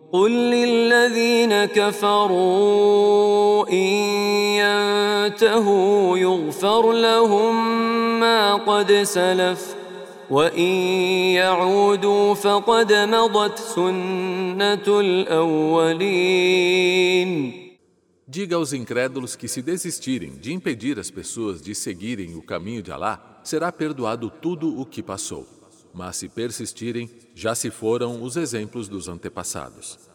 قل للذين كفروا إن ينتهوا يغفر لهم ما قد سلف وإن يعودوا فقد مضت سنة الأولين. Diga aos incrédulos que se desistirem de impedir as pessoas de seguirem o caminho de Alá, será perdoado tudo o que passou. Mas se persistirem, já se foram os exemplos dos antepassados.